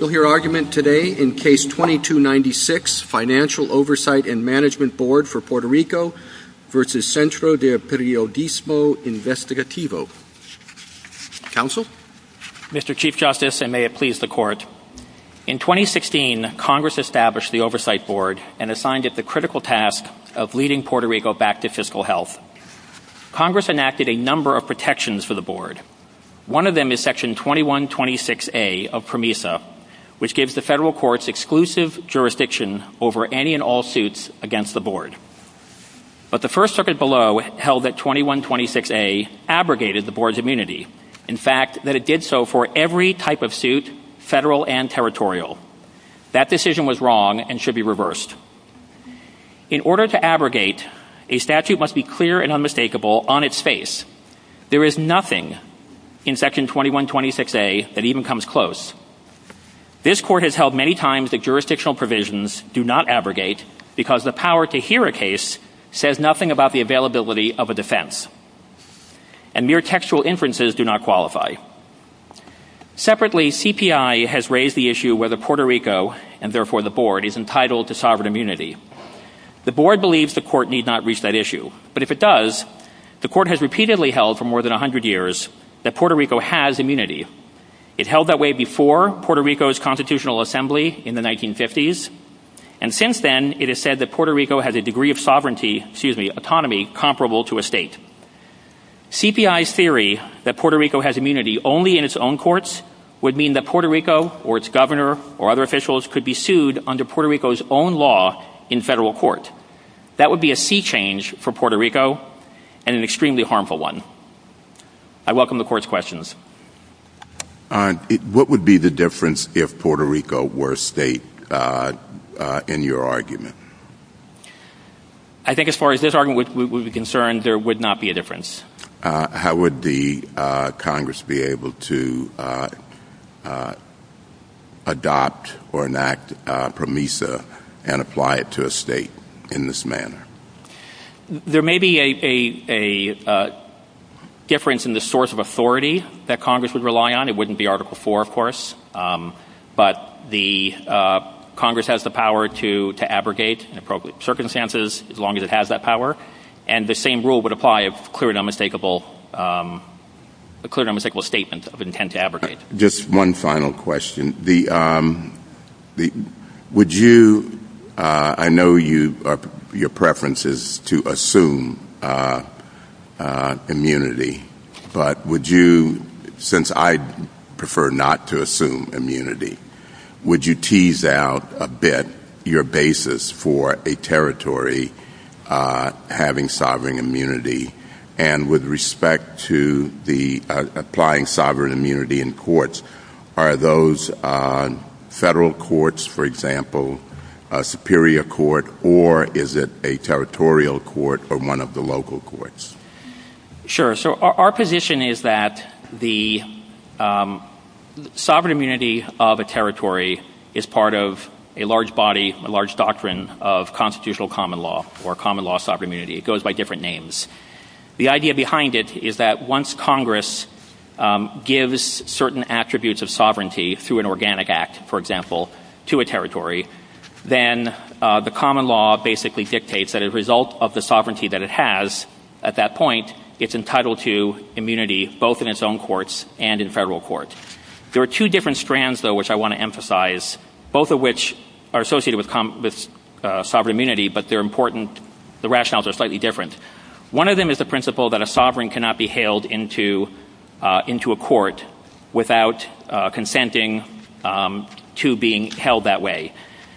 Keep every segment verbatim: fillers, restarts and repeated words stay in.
You'll hear argument today in Case twenty-two ninety-six, Financial Oversight and Management Board for Puerto Rico versus Centro de Periodismo Investigativo. Counsel? Mister Chief Justice, and may it please the Court, in twenty sixteen, Congress established the Oversight Board and assigned it the critical task of leading Puerto Rico back to fiscal health. Congress enacted a number of protections for the Board. One of them is Section twenty-one twenty-six A of PROMESA, which gives the federal courts exclusive jurisdiction over any and all suits against the Board. But the First Circuit below held that twenty-one twenty-six A abrogated the Board's immunity. In fact, that it did so for every type of suit, federal and territorial. That decision was wrong and should be reversed. In order to abrogate, a statute must be clear and unmistakable on its face. There is nothing in Section twenty-one twenty-six A that even comes close. This Court has held many times that jurisdictional provisions do not abrogate because the power to hear a case says nothing about the availability of a defense. And mere textual inferences do not qualify. Separately, C P I has raised the issue whether Puerto Rico, and therefore the Board, is entitled to sovereign immunity. The Board believes the Court need not reach that issue. But if it does, the Court has repeatedly held for more than one hundred years that Puerto Rico has immunity. It held that way before Puerto Rico's Constitutional Assembly in the nineteen fifties. And since then, it has said that Puerto Rico has a degree of sovereignty, excuse me, autonomy comparable to a state. C P I's theory that Puerto Rico has immunity only in its own courts would mean that Puerto Rico or its governor or other officials could be sued under Puerto Rico's own law in federal court. That would be a sea change for Puerto Rico and an extremely harmful one. I welcome the Court's questions. Uh, it, what would be the difference if Puerto Rico were a state uh, uh, in your argument? I think as far as this argument would, would be concerned, there would not be a difference. Uh, how would the uh, Congress be able to uh, uh, adopt or enact uh, PROMESA and apply it to a state in this manner? There may be a, a, a uh, difference in the source of authority that Congress would rely on. It wouldn't be Article four, of course, um, but the uh, Congress has the power to, to abrogate in appropriate circumstances as long as it has that power. And the same rule would apply if clear and unmistakable, um, a clear and unmistakable statement of intent to abrogate. Just one final question. The, um, the, would you, uh, I know you, are, your preference is to assume uh, uh, immunity, but would you, since I prefer not to assume immunity, would you tease out a bit your basis for a territory Uh, having sovereign immunity, and with respect to the uh, applying sovereign immunity in courts, are those uh, federal courts, for example, a superior court, or is it a territorial court or one of the local courts? Sure. So our, our position is that the um, sovereign immunity of a territory is part of a large body, a large doctrine of constitutional common law or common law sovereign immunity. It goes by different names. The idea behind it is that once Congress um, gives certain attributes of sovereignty through an organic act, for example, to a territory, then uh, the common law basically dictates that as a result of the sovereignty that it has at that point, it's entitled to immunity both in its own courts and in federal court. There are two different strands, though, which I want to emphasize, both of which are associated with, com- with uh, sovereign immunity, but they're important. The rationales are slightly different. One of them is the principle that a sovereign cannot be hailed into uh, into a court without uh, consenting um, to being held that way.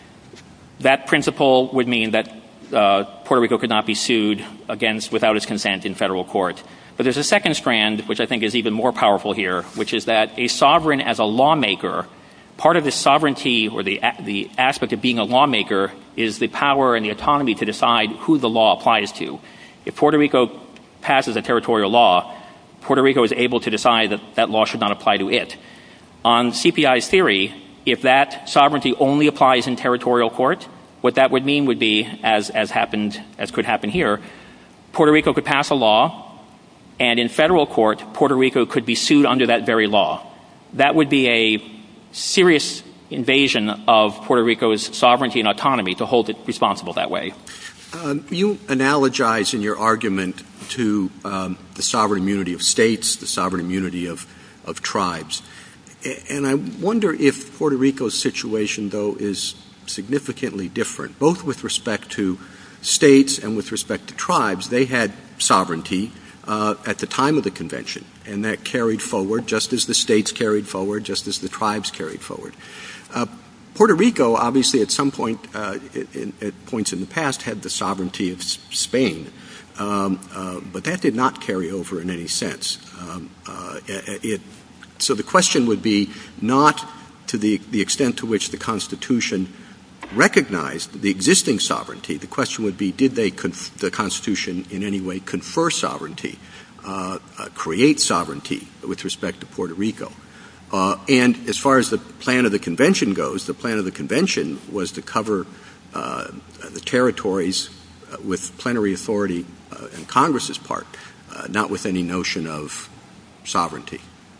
That principle would mean that uh, Puerto Rico could not be sued against without its consent in federal court. But there's a second strand, which I think is even more powerful here, which is that a sovereign as a lawmaker, part of the sovereignty or the the aspect of being a lawmaker is the power and the autonomy to decide who the law applies to. If Puerto Rico passes a territorial law, Puerto Rico is able to decide that that law should not apply to it. On C P I's theory, if that sovereignty only applies in territorial court, what that would mean would be, as as happened, as could happen here, Puerto Rico could pass a law, and in federal court, Puerto Rico could be sued under that very law. That would be a serious invasion of Puerto Rico's sovereignty and autonomy to hold it responsible that way. Um, you analogize in your argument to um, the sovereign immunity of states, the sovereign immunity of, of tribes. And I wonder if Puerto Rico's situation, though, is significantly different, both with respect to states and with respect to tribes. They had sovereignty uh, at the time of the convention, and that carried forward just as the states carried forward, just as the tribes carried forward. Uh, Puerto Rico, obviously, at some point, uh, in, at points in the past, had the sovereignty of Spain, um, uh, but that did not carry over in any sense. Um, uh, it, so the question would be not to the, the extent to which the Constitution recognized the existing sovereignty. The question would be, did they conf- the Constitution in any way confer sovereignty, uh, uh, create sovereignty with respect to Puerto Rico? Uh, and as far as the plan of the convention goes, the plan of the convention was to cover uh, the territories uh, with plenary authority uh, on Congress's part, uh, not with any notion of sovereignty.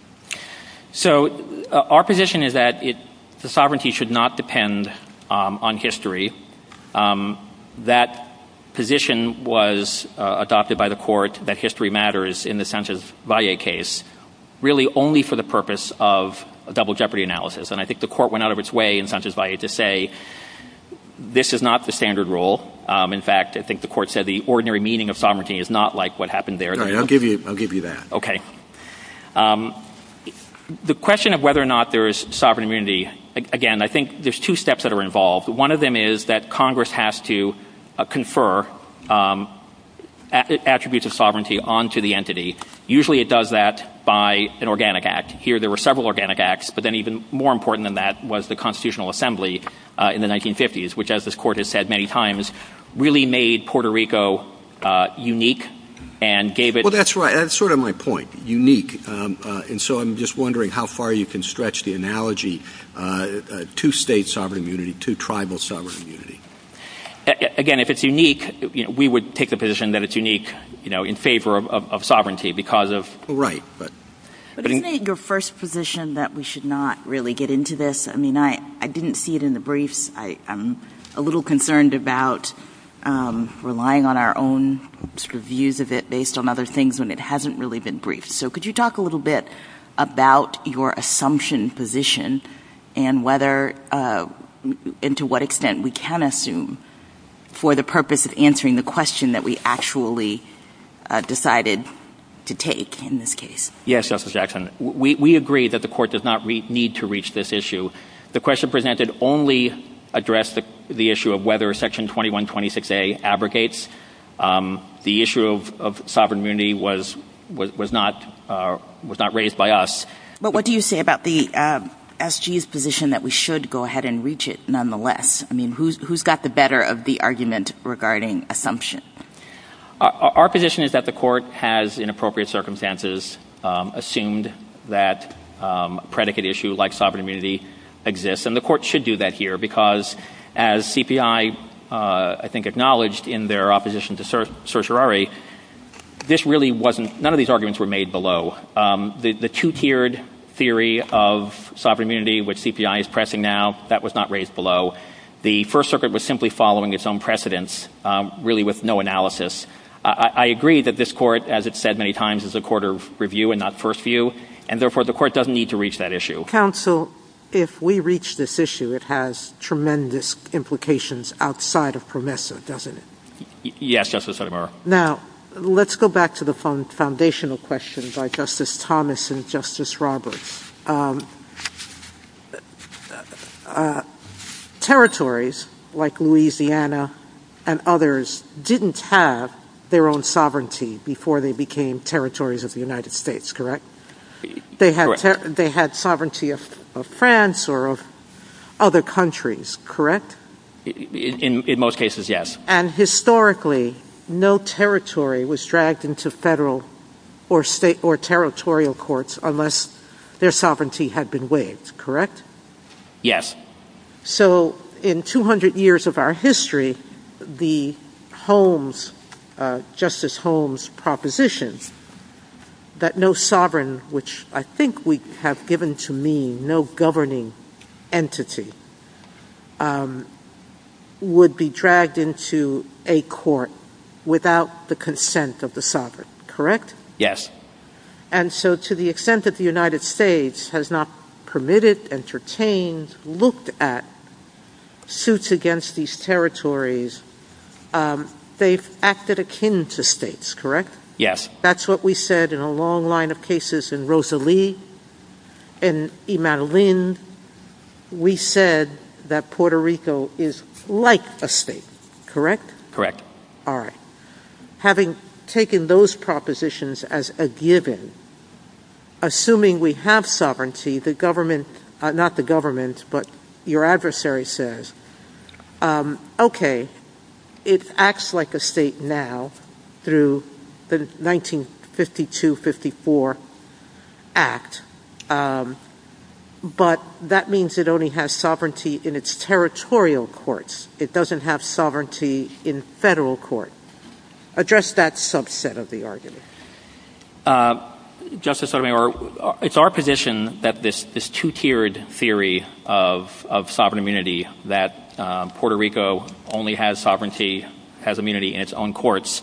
So uh, our position is that it, the sovereignty should not depend um, on history. Um, that position was uh, adopted by the court that history matters in the Sanchez-Valle case, really only for the purpose of a double jeopardy analysis. And I think the court went out of its way in Sanchez-Valle to say this is not the standard rule. Um, in fact, I think the court said the ordinary meaning of sovereignty is not like what happened there. All right, I'll give you, I'll give you that. Okay. Um, the question of whether or not there is sovereign immunity, again, I think there's two steps that are involved. One of them is that Congress has to uh, confer um, a- attributes of sovereignty onto the entity. Usually it does that by an organic act. Here there were several organic acts, but then even more important than that was the Constitutional Assembly uh, in the nineteen fifties, which, as this court has said many times, really made Puerto Rico uh, unique and gave it... Well, that's right. That's sort of my point, unique. Um, uh, and so I'm just wondering how far you can stretch the analogy uh, uh, to state sovereign immunity, to tribal sovereign immunity. Again, if it's unique, you know, we would take the position that it's unique, you know, in favor of, of, of sovereignty because of... Well, right, but... But, but isn't in, it your first position that we should not really get into this? I mean, I, I didn't see it in the briefs. I, I'm a little concerned about um, relying on our own sort of views of it based on other things when it hasn't really been briefed. So could you talk a little bit about your assumption position and whether uh, and to what extent we can assume for the purpose of answering the question that we actually uh, decided to take in this case? Yes, Justice Jackson. We, we agree that the court does not re- need to reach this issue. The question presented only addressed the, the issue of whether Section twenty-one twenty-six A abrogates. Um, the issue of, of sovereign immunity was was, was not uh, was not raised by us. But what do you say about the uh, S G's position that we should go ahead and reach it nonetheless? I mean, who's who's got the better of the argument regarding assumption? Our, our position is that the court has, in appropriate circumstances, um, assumed that um, a predicate issue like sovereign immunity exists, and the court should do that here because, as C P I, uh, I think, acknowledged in their opposition to cer- certiorari, this really wasn't – none of these arguments were made below. Um, the, the two-tiered theory of sovereign immunity, which C P I is pressing now, that was not raised below. The First Circuit was simply following its own precedents, um, really with no analysis. I, I agree that this court, as it's said many times, is a court of review and not first view, and therefore the court doesn't need to reach that issue. Counsel, if we reach this issue, it has tremendous implications outside of PROMESA, doesn't it? Y- yes, Justice Sotomayor. Now, let's go back to the foundational question by Justice Thomas and Justice Roberts. Um, uh, territories like Louisiana and others didn't have their own sovereignty before they became territories of the United States, correct? They had ter- they had sovereignty of, of France or of other countries, correct? In, in, in most cases, yes. And historically, no territory was dragged into federal or state or territorial courts unless their sovereignty had been waived, correct? Yes. So in two hundred years of our history, the Holmes, uh, Justice Holmes proposition that no sovereign, which I think we have given to mean no governing entity um, would be dragged into a court without the consent of the sovereign, correct? Yes. And so to the extent that the United States has not permitted, entertained, looked at suits against these territories, um, they've acted akin to states, correct? Yes. That's what we said in a long line of cases in Rosalie, in Imanolin. We said that Puerto Rico is like a state, correct? Correct. All right. Having taken those propositions as a given, assuming we have sovereignty, the government, uh, not the government, but your adversary says, um, okay, it acts like a state now through the nineteen fifty-two fifty-four Act, um, but that means it only has sovereignty in its territorial courts. It doesn't have sovereignty in federal court. Address that subset of the argument. Uh, Justice Sotomayor, it's our position that this, this two-tiered theory of, of sovereign immunity, that um, Puerto Rico only has sovereignty, has immunity in its own courts,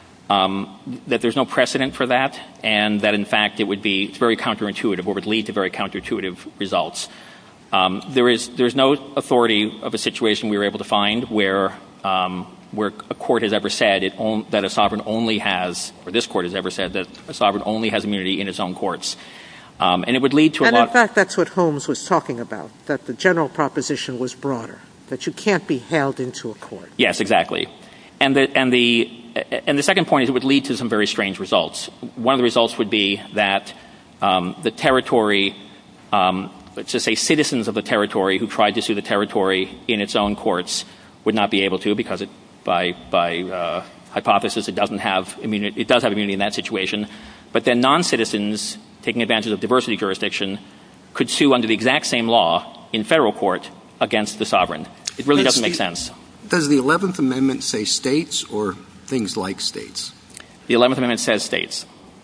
um, that there's no precedent for that, and that, in fact, it would be it's very counterintuitive or would lead to very counterintuitive results. Um, there is there's no authority of a situation we were able to find where um, where a court has ever said it on, that a sovereign only has, or this court has ever said that a sovereign only has immunity in its own courts. Um, and it would lead to a and lot... And in fact, that's what Holmes was talking about, that the general proposition was broader, that you can't be held into a court. Yes, exactly. And the, and the, and the second point is it would lead to some very strange results. One of the results would be that um, the territory, um, let's just say citizens of the territory who tried to sue the territory in its own courts would not be able to because it By, by uh, hypothesis, it doesn't have immunity. It does have immunity in that situation. But then non-citizens taking advantage of diversity jurisdiction could sue under the exact same law in federal court against the sovereign. It really does doesn't make the, sense. Does the eleventh Amendment say states or things like states? The eleventh Amendment says states.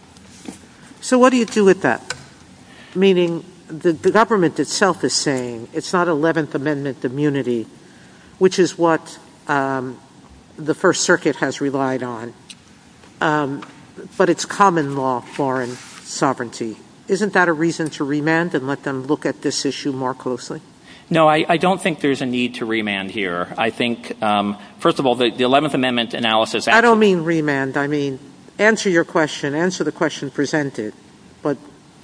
So what do you do with that? Meaning the, the government itself is saying it's not eleventh Amendment immunity, which is what um, the First Circuit has relied on, um, but it's common law foreign sovereignty. Isn't that a reason to remand and let them look at this issue more closely? No, I, I don't think there's a need to remand here. I think, um, first of all, the, the eleventh Amendment analysis... Actually, I don't mean remand. I mean answer your question, answer the question presented, but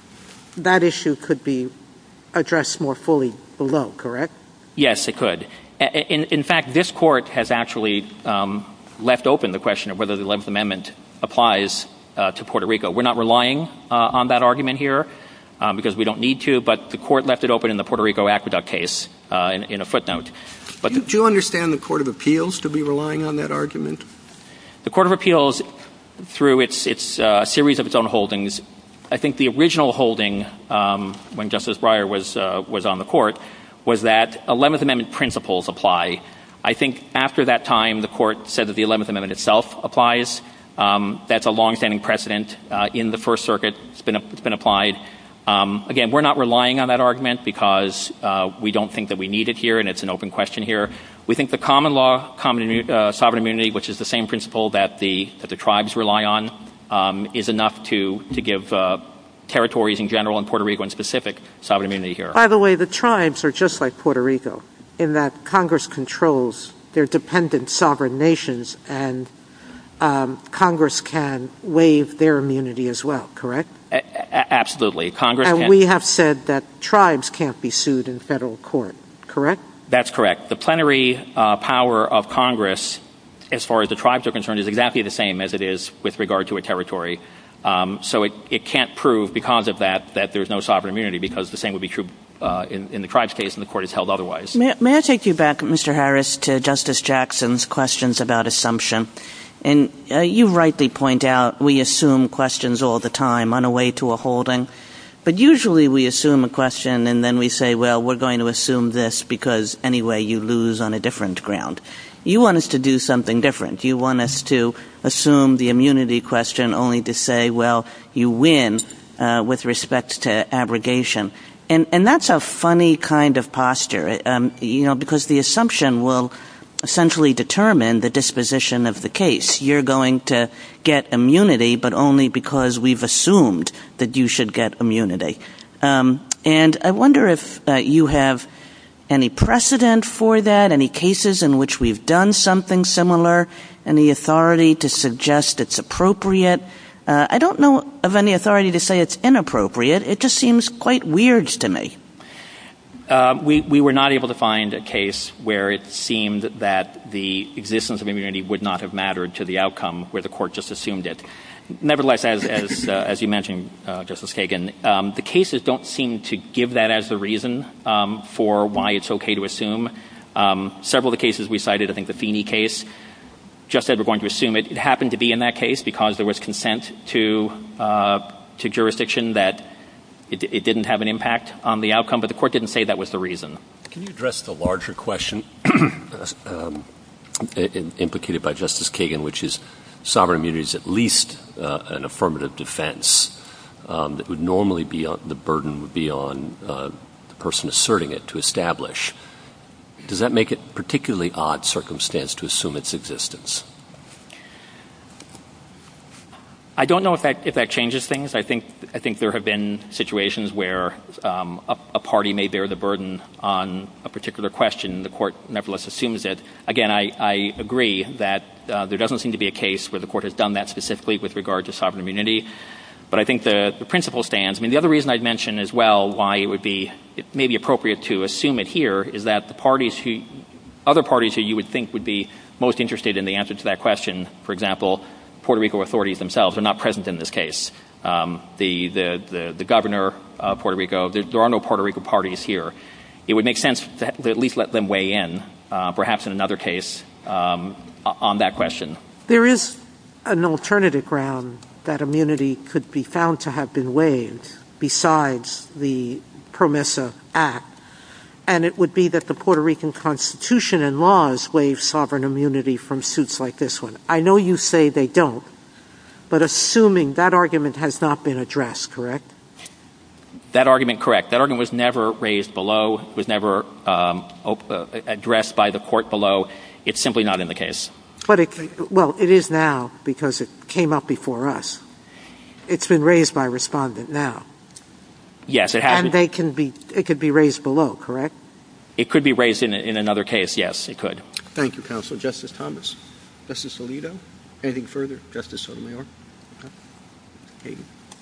that issue could be addressed more fully below, correct? Yes, it could. In, in fact, this court has actually um, left open the question of whether the eleventh Amendment applies uh, to Puerto Rico. We're not relying uh, on that argument here um, because we don't need to, but the court left it open in the Puerto Rico Aqueduct case uh, in, in a footnote. But do, the, do you understand the Court of Appeals to be relying on that argument? The Court of Appeals, through its, its uh, series of its own holdings, I think the original holding um, when Justice Breyer was uh, was on the court was that eleventh Amendment principles apply. I think after that time, the court said that the eleventh Amendment itself applies. Um, that's a longstanding precedent uh, in the First Circuit. It's been, it's been applied. Um, again, we're not relying on that argument because uh, we don't think that we need it here, and it's an open question here. We think the common law, common uh, sovereign immunity, which is the same principle that the that the tribes rely on, um, is enough to to give uh, territories in general and Puerto Rico in specific sovereign immunity here. By the way, the tribes are just like Puerto Rico in that Congress controls their dependent sovereign nations, and um, Congress can waive their immunity as well, correct? A- a- absolutely. Congress and can. we have said that tribes can't be sued in federal court, correct? That's correct. The plenary uh, power of Congress, as far as the tribes are concerned, is exactly the same as it is with regard to a territory. Um, so it, it can't prove because of that that there's no sovereign immunity, because the same would be true uh, in, in the tribes case, and the court has held otherwise. May, may I take you back, Mister Harris, to Justice Jackson's questions about assumption? And uh, you rightly point out we assume questions all the time on a way to a holding. But usually we assume a question and then we say, well, we're going to assume this because anyway you lose on a different ground. You want us to do something different. You want us to assume the immunity question only to say, well, you win uh, with respect to abrogation. and, and that's a funny kind of posture, um, you know, because the assumption will essentially determine the disposition of the case. You're going to get immunity, but only because we've assumed that you should get immunity. Um, and I wonder if uh, you have any precedent for that, any cases in which we've done something similar, any authority to suggest it's appropriate. Uh, I don't know of any authority to say it's inappropriate. It just seems quite weird to me. Uh, we, we were not able to find a case where it seemed that the existence of immunity would not have mattered to the outcome, where the court just assumed it. Nevertheless, as as, uh, as you mentioned, uh, Justice Kagan, um, the cases don't seem to give that as the reason um, for why it's okay to assume. Um, several of the cases we cited, I think the Feeney case, just said we're going to assume it. It happened to be in that case because there was consent to uh, to jurisdiction that it, it didn't have an impact on the outcome, but the court didn't say that was the reason. Can you address the larger question um, implicated by Justice Kagan, which is sovereign immunity is at least uh, an affirmative defense um, that would normally be on, the burden would be on uh, the person asserting it to establish. Does that make it particularly odd circumstance to assume its existence? I don't know if that if that changes things. I think I think there have been situations where um, a, a party may bear the burden on a particular question. The court nevertheless assumes it. Again, I, I agree that uh, there doesn't seem to be a case where the court has done that specifically with regard to sovereign immunity. But I think the, the principle stands. I mean, the other reason I'd mention as well why it would be it may be appropriate to assume it here is that the parties who other parties who you would think would be most interested in the answer to that question, for example, Puerto Rico authorities themselves, are not present in this case. Um, the, the, the, the governor of Puerto Rico, there, there are no Puerto Rico parties here. It would make sense to at least let them weigh in, uh, perhaps in another case, um, on that question. There is an alternative ground that immunity could be found to have been waived besides the PROMESA Act, and it would be that the Puerto Rican Constitution and laws waive sovereign immunity from suits like this one. I know you say they don't, but assuming that argument has not been addressed, correct? That argument, correct. That argument was never raised below, was never um, op- uh, addressed by the court below. It's simply not in the case. But it, well, it is now because it came up before us. It's been raised by respondent now. Yes, it has. And been. they can be, it could be raised below, correct? It could be raised in, in another case, yes, it could. Thank you, Counsel. Justice Thomas? Justice Alito? Anything further? Justice Sotomayor? Okay.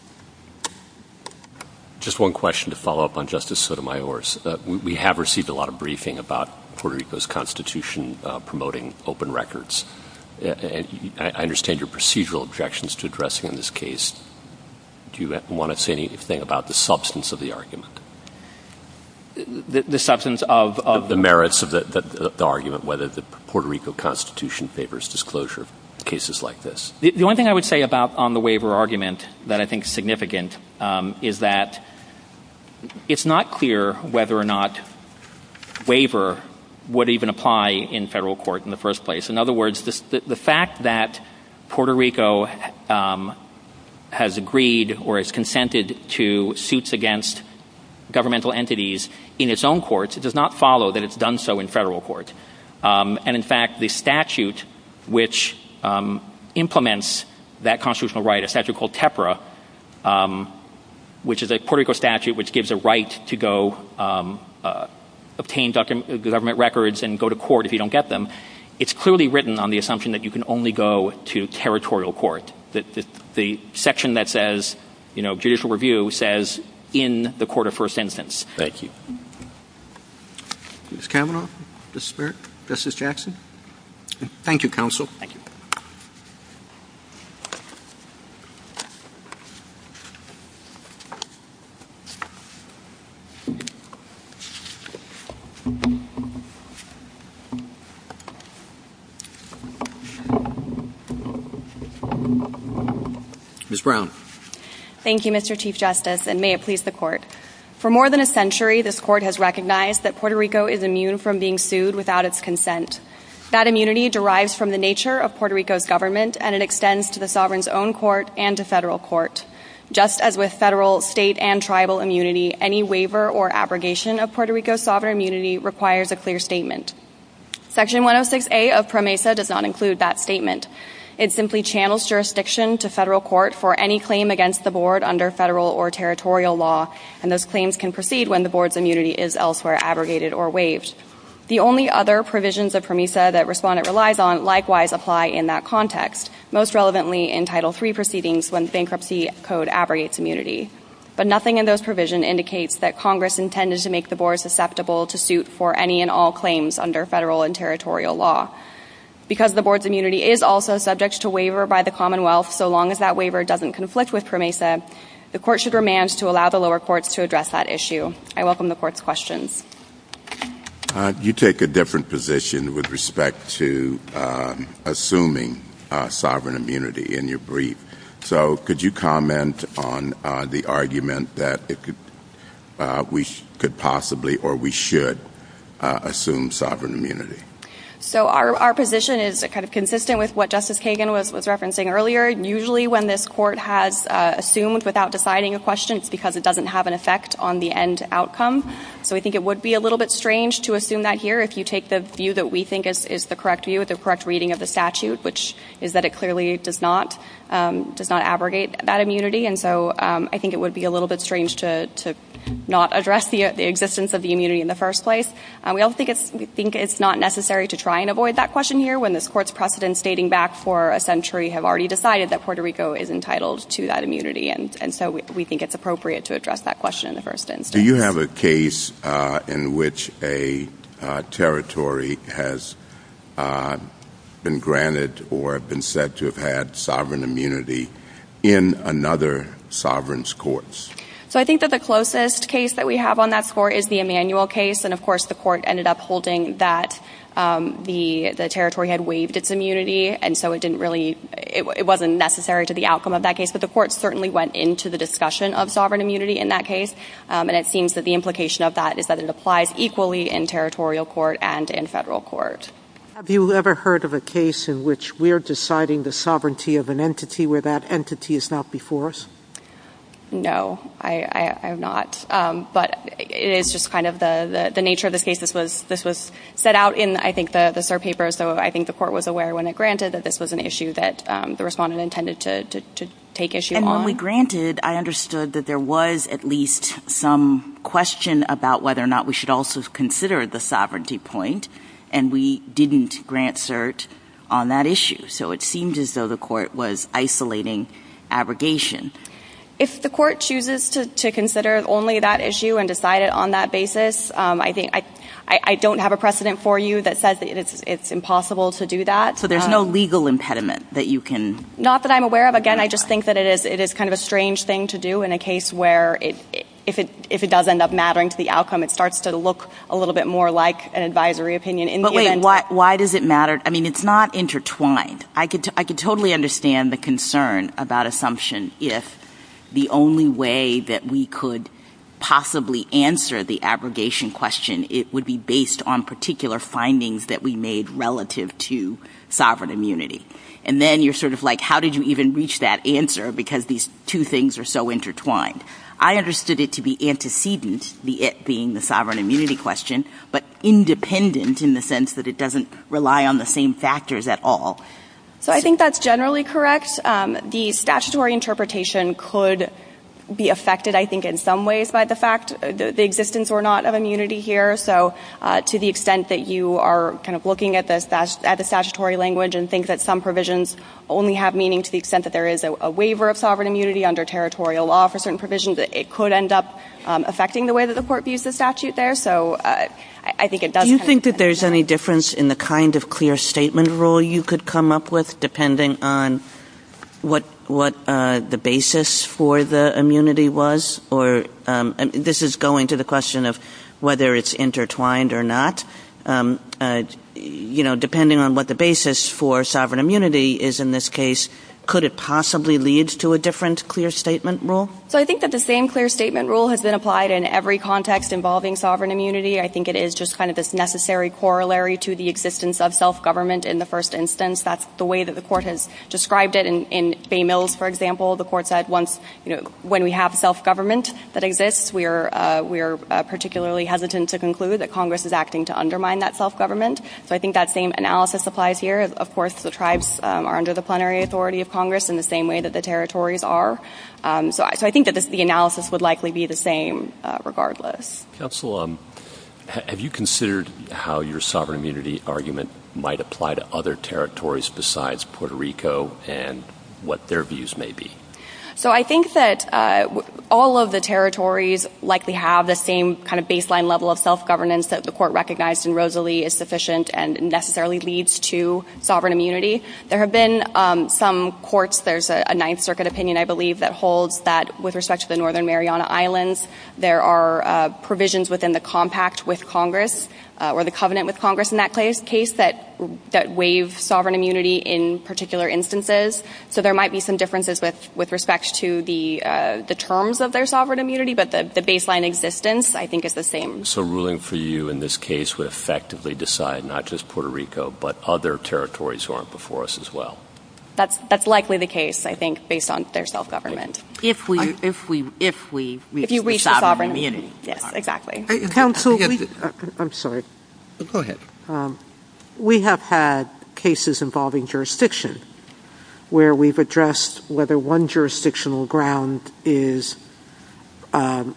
Just one question to follow up on Justice Sotomayor's. Uh, we, we have received a lot of briefing about Puerto Rico's Constitution uh, promoting open records. Uh, and I understand your procedural objections to addressing in this case. Do you want to say anything about the substance of the argument? The, the substance of, of the, the merits of the, the, the argument, whether the Puerto Rico Constitution favors disclosure of cases like this. The, the only thing I would say about on the waiver argument that I think is significant um, is that it's not clear whether or not waiver would even apply in federal court in the first place. In other words, this, the, the fact that Puerto Rico um, has agreed or has consented to suits against governmental entities in its own courts, it does not follow that it's done so in federal court. Um, and in fact, the statute which um, implements that constitutional right, a statute called TEPRA, um, which is a Puerto Rico statute which gives a right to go um, uh, obtain docu- government records and go to court if you don't get them, it's clearly written on the assumption that you can only go to territorial court. The, the, the section that says, you know, judicial review says in the court of first instance. Thank you. Miz Kavanaugh, Justice Barrett, Justice Jackson. Thank you, counsel. Thank you. Miz Brown. Thank you, Mister Chief Justice, and may it please the Court. For more than a century, this Court has recognized that Puerto Rico is immune from being sued without its consent. That immunity derives from the nature of Puerto Rico's government, and it extends to the sovereign's own court and to federal court. Just as with federal, state, and tribal immunity, any waiver or abrogation of Puerto Rico's sovereign immunity requires a clear statement. Section one oh six A of PROMESA does not include that statement. It simply channels jurisdiction to federal court for any claim against the board under federal or territorial law, and those claims can proceed when the board's immunity is elsewhere abrogated or waived. The only other provisions of PROMESA that respondent relies on likewise apply in that context, most relevantly in Title three proceedings when the Bankruptcy Code abrogates immunity. But nothing in those provisions indicates that Congress intended to make the board susceptible to suit for any and all claims under federal and territorial law. Because the board's immunity is also subject to waiver by the Commonwealth, so long as that waiver doesn't conflict with PROMESA, the court should remand to allow the lower courts to address that issue. I welcome the court's questions. Uh, you take a different position with respect to um, assuming uh, sovereign immunity in your brief. So could you comment on uh, the argument that it could, uh, we sh- could possibly or we should uh, assume sovereign immunity? So our, our position is kind of consistent with what Justice Kagan was, was referencing earlier. Usually when this court has uh, assumed without deciding a question, it's because it doesn't have an effect on the end outcome. So we think it would be a little bit strange to assume that here if you take the view that we think is, is the correct view, the correct reading of the statute, which is that it clearly does not um, does not abrogate that immunity. And so um, I think it would be a little bit strange to, to not address the, the existence of the immunity in the first place. Um, we also think it's, we think it's not necessary to try and avoid that question here when this court's precedents dating back for a century have already decided that Puerto Rico is entitled to that immunity. And, and so we, we think it's appropriate to address that question in the first instance. Do you have a case uh, in which a uh, territory has uh, been granted or been said to have had sovereign immunity in another sovereign's courts? So I think that the closest case that we have on that score is the Emanuel case. And, of course, the court ended up holding that um, the the territory had waived its immunity. And so it didn't really it, – it wasn't necessary to the outcome of that case. But the court certainly went into the discussion of sovereign immunity in that case. Um, and it seems that the implication of that is that it applies equally in territorial court and in federal court. Have you ever heard of a case in which we're deciding the sovereignty of an entity where that entity is not before us? No, I, I, I have not. Um, but it is just kind of the, the, the nature of this case. This was this was set out in, I think, the, the C E R paper. So I think the court was aware when it granted that this was an issue that um, the respondent intended to, to, to take issue and on. And when we granted, I understood that there was at least some question about whether or not we should also consider the sovereignty point, and we didn't grant cert on that issue. So it seemed as though the court was isolating abrogation. If the court chooses to, to consider only that issue and decide it on that basis, um, I think I, I, I don't have a precedent for you that says that it's, it's impossible to do that. So there's um, no legal impediment that you can. Not that I'm aware of. Again, I just think that it is it is kind of a strange thing to do in a case where it, it if it if it does end up mattering to the outcome, it starts to look a little bit more like an advisory opinion. In but the wait, event why why does it matter? I mean, it's not intertwined. I could t- I could totally understand the concern about assumption if the only way that we could possibly answer the abrogation question, it would be based on particular findings that we made relative to sovereign immunity. And then you're sort of like, how did you even reach that answer? Because these two things are so intertwined. I understood it to be antecedent, the it being the sovereign immunity question, but independent in the sense that it doesn't rely on the same factors at all. So I think that's generally correct. Um, the statutory interpretation could be affected, I think, in some ways by the fact, uh, the, the existence or not of immunity here. So uh, to the extent that you are kind of looking at the, stat- at the statutory language and think that some provisions only have meaning to the extent that there is a, a waiver of sovereign immunity under territorial law for certain provisions, it could end up um, affecting the way that the court views the statute there. So uh, I, I think it does. Do you think that there's any difference in the kind of clear statement rule you could come up with depending on what what uh, the basis for the immunity was? Or um, I mean, this is going to the question of whether it's intertwined or not. Um, uh, you know, depending on what the basis for sovereign immunity is in this case, could it possibly lead to a different clear statement rule? So I think that the same clear statement rule has been applied in every context involving sovereign immunity. I think it is just kind of this necessary corollary to the existence of self-government in the first instance. That's the way that the court has described it. In, in Bay Mills, for example, the court said once, you know, when we have self-government that exists, we are, uh, we are uh, particularly hesitant to conclude that Congress is acting to undermine that self-government. So I think that same analysis applies here. Of course, the tribes um, are under the plenary authority of Congress in the same way that the territories are. Um, so, I, so I think that this, the analysis would likely be the same uh, regardless. Counsel, um, ha- have you considered how your sovereign immunity argument might apply to other territories besides Puerto Rico and what their views may be? So I think that uh, w- all of the territories likely have the same kind of baseline level of self-governance that the court recognized in Rosalie is sufficient and necessarily leads to sovereign immunity. There have been um, some courts, there's a, a Ninth Circuit opinion, I believe, that holds that with respect to the Northern Mariana Islands, there are uh, provisions within the compact with Congress Uh, or the covenant with Congress in that case, case that that waive sovereign immunity in particular instances. So there might be some differences with, with respect to the uh, the terms of their sovereign immunity, but the, the baseline existence, I think, is the same. So ruling for you in this case would effectively decide not just Puerto Rico, but other territories who aren't before us as well? That's that's likely the case, I think, based on their self-government. If we, I, if we, if we reach, if you reach the the sovereign sovereign immunity. Yes, exactly. I, Counsel, we, uh, I'm sorry. Go ahead. Um, we have had cases involving jurisdiction where we've addressed whether one jurisdictional ground is um,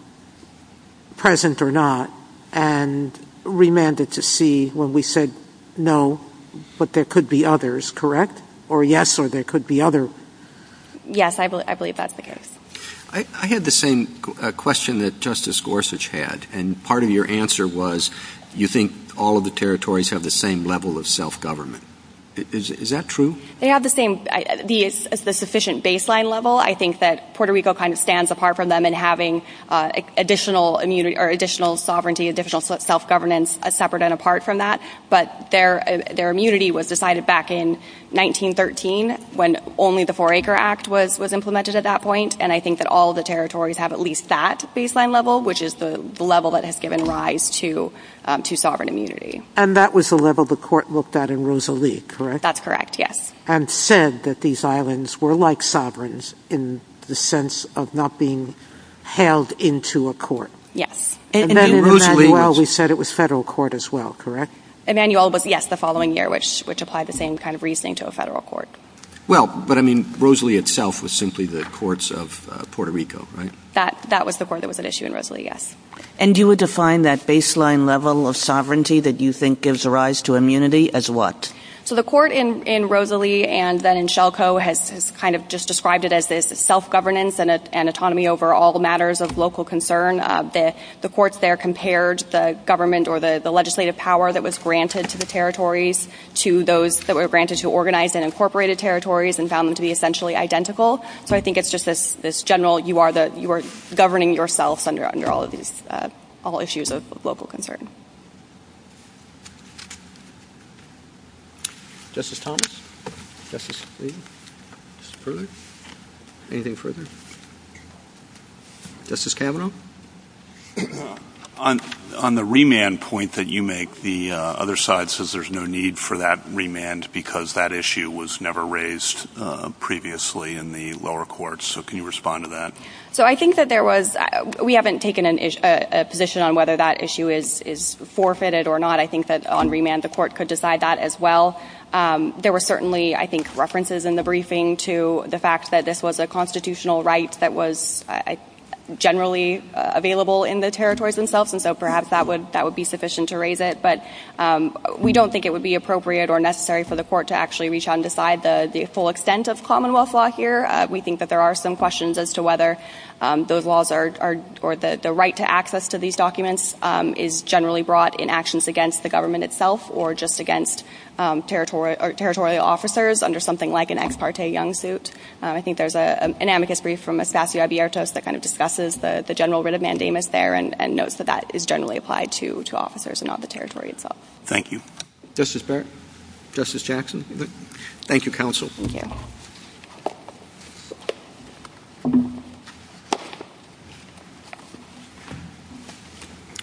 present or not, and remanded to see when we said no, but there could be others, correct? Or yes, or there could be other. Yes, I, be- I believe that's the case. I, I had the same uh, question that Justice Gorsuch had, and part of your answer was you think all of the territories have the same level of self-government. Is, is that true? They have the same, uh, the, the sufficient baseline level. I think that Puerto Rico kind of stands apart from them in having uh, additional immunity or additional sovereignty, additional self-governance uh, separate and apart from that. But their uh, their immunity was decided back in nineteen thirteen when only the Four Acre Act was was implemented at that point. And I think that all of the territories have at least that baseline level, which is the, the level that has given rise to um, to sovereign immunity. And that was the level the court looked at in Rosalie, correct? That's correct, yes. And said that these islands were like sovereigns in the sense of not being held into a court. Yes. And, and then in Emmanuel, we said it was federal court as well, correct? Emmanuel was, yes, the following year, which which applied the same kind of reasoning to a federal court. Well, but I mean, Rosalie itself was simply the courts of uh, Puerto Rico, right? That that was the court that was at issue in Rosalie, yes. And you would define that baseline level of sovereignty that you think gives rise to immunity as what? So the court in, in Rosalie and then in Shelco has, has kind of just described it as this self-governance and, a, and autonomy over all matters of local concern. Uh, the, the courts there compared the government or the, the legislative power that was granted to the territories to those that were granted to organized and incorporated territories and found them to be essentially identical. So I think it's just this, this general, you are the, you are governing yourselves under, under all of these, uh, all issues of, of local concern. Justice Thomas? Justice Lee? Justice further? Anything further? Justice Kavanaugh? on, on the remand point that you make, the uh, other side says there's no need for that remand because that issue was never raised uh, previously in the lower courts. So can you respond to that? So I think that there was uh, – we haven't taken an is- a, a position on whether that issue is, is forfeited or not. I think that on remand the court could decide that as well. Um, there were certainly, I think, references in the briefing to the fact that this was a constitutional right that was uh, generally uh, available in the territories themselves, and so perhaps that would that would be sufficient to raise it. But um, we don't think it would be appropriate or necessary for the court to actually reach out and decide the, the full extent of Commonwealth law here. Uh, we think that there are some questions as to whether um, those laws are, are or the, the right to access to these documents um, is generally brought in actions against the government itself or just against Um, territorial, or territorial officers under something like an ex parte Young suit. Um, I think there's a, a, an amicus brief from Espacio Abiertos that kind of discusses the, the general writ of mandamus there and, and notes that that is generally applied to, to officers and not the territory itself. Thank you. Justice Barrett? Justice Jackson? Thank you, counsel. Thank you.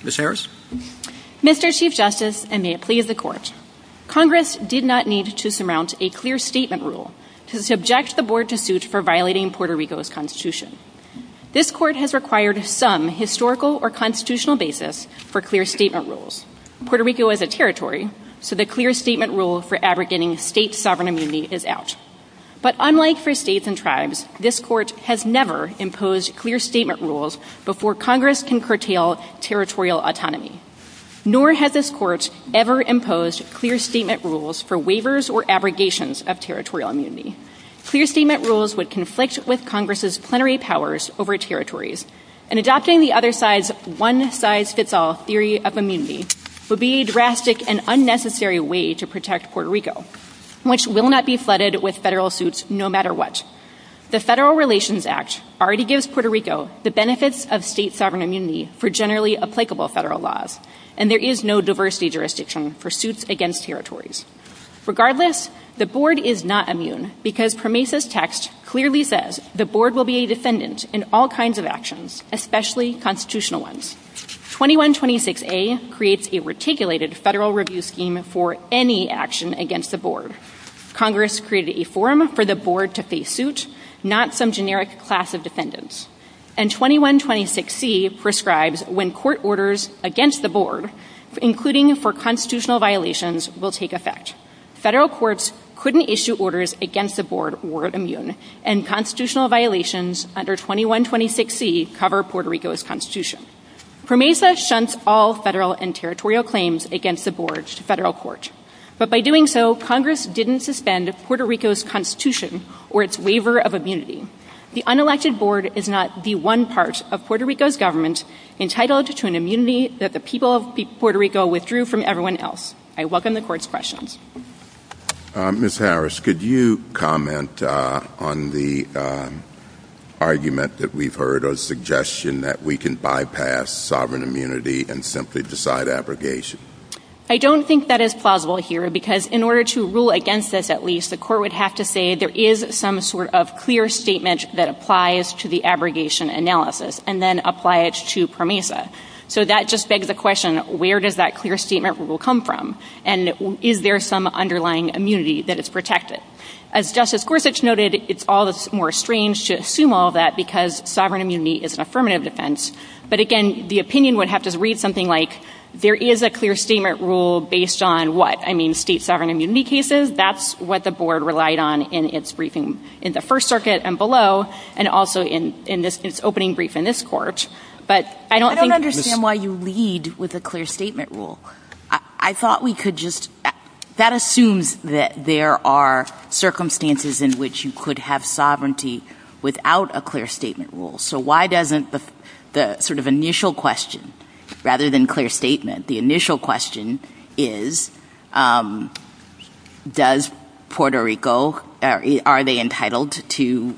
Miz Harris? Mister Chief Justice, and may it please the Court, Congress did not need to surmount a clear statement rule to subject the board to suit for violating Puerto Rico's Constitution. This Court has required some historical or constitutional basis for clear statement rules. Puerto Rico is a territory, so the clear statement rule for abrogating state sovereign immunity is out. But unlike for states and tribes, this Court has never imposed clear statement rules before Congress can curtail territorial autonomy. Nor has this Court ever imposed clear statement rules for waivers or abrogations of territorial immunity. Clear statement rules would conflict with Congress's plenary powers over territories, and adopting the other side's one-size-fits-all theory of immunity would be a drastic and unnecessary way to protect Puerto Rico, which will not be flooded with federal suits no matter what. The Federal Relations Act already gives Puerto Rico the benefits of state sovereign immunity for generally applicable federal laws, and there is no diversity jurisdiction for suits against territories. Regardless, the board is not immune because PROMESA's text clearly says the board will be a defendant in all kinds of actions, especially constitutional ones. twenty-one twenty-six A creates a reticulated federal review scheme for any action against the board. Congress created a forum for the board to face suit, not some generic class of defendants. And twenty-one twenty-six C prescribes when court orders against the board, including for constitutional violations, will take effect. Federal courts couldn't issue orders against the board weren't immune, and constitutional violations under twenty-one twenty-six C cover Puerto Rico's Constitution. PROMESA shunts all federal and territorial claims against the board to federal court. But by doing so, Congress didn't suspend Puerto Rico's Constitution or its waiver of immunity. The unelected board is not the one part of Puerto Rico's government entitled to an immunity that the people of Puerto Rico withdrew from everyone else. I welcome the Court's questions. Uh, Miz Harris, could you comment uh, on the uh, argument that we've heard or suggestion that we can bypass sovereign immunity and simply decide abrogation? I don't think that is plausible here because in order to rule against this, at least, the Court would have to say there is some sort of clear statement that applies to the abrogation analysis and then apply it to PROMESA. So that just begs the question, where does that clear statement rule come from? And is there some underlying immunity that is protected? As Justice Gorsuch noted, it's all the more strange to assume all of that because sovereign immunity is an affirmative defense. But again, the opinion would have to read something like, there is a clear statement rule based on what? I mean, state sovereign immunity cases. That's what the board relied on in its briefing in the First Circuit and below, and also in, in this its opening brief in this court. But I don't I think— don't understand why you lead with a clear statement rule. I, I thought we could just — that assumes that there are circumstances in which you could have sovereignty without a clear statement rule. So why doesn't the the sort of initial question, rather than clear statement, the initial question is, um, does Puerto Rico, are, are they entitled to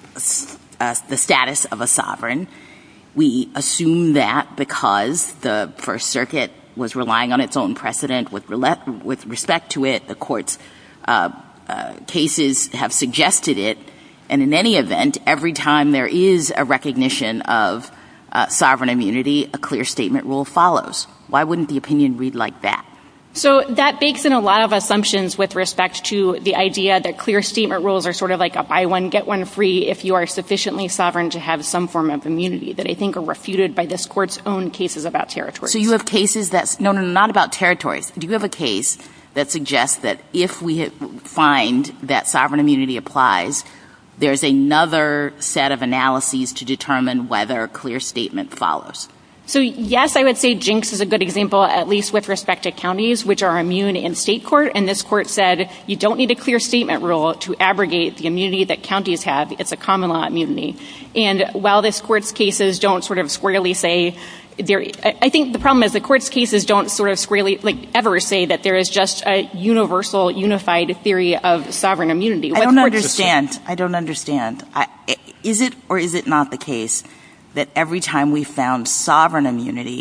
uh, the status of a sovereign? We assume that because the First Circuit was relying on its own precedent with, rela- with respect to it. The court's uh, uh, cases have suggested it. And in any event, every time there is a recognition of Uh, sovereign immunity, a clear statement rule follows. Why wouldn't the opinion read like that? So that bakes in a lot of assumptions with respect to the idea that clear statement rules are sort of like a buy one, get one free if you are sufficiently sovereign to have some form of immunity that I think are refuted by this court's own cases about territories. So you have cases that's — no, no, no, not about territories. Do you have a case that suggests that if we find that sovereign immunity applies, there's another set of analyses to determine whether a clear statement follows? So, yes, I would say Jinx is a good example, at least with respect to counties, which are immune in state court. And this court said you don't need a clear statement rule to abrogate the immunity that counties have. It's a common law immunity. And while this court's cases don't sort of squarely say there, I think the problem is the court's cases don't sort of squarely, like, ever say that there is just a universal, unified theory of sovereign immunity. I don't understand. I don't understand. I, is it or is it not the case that every time we found sovereign immunity,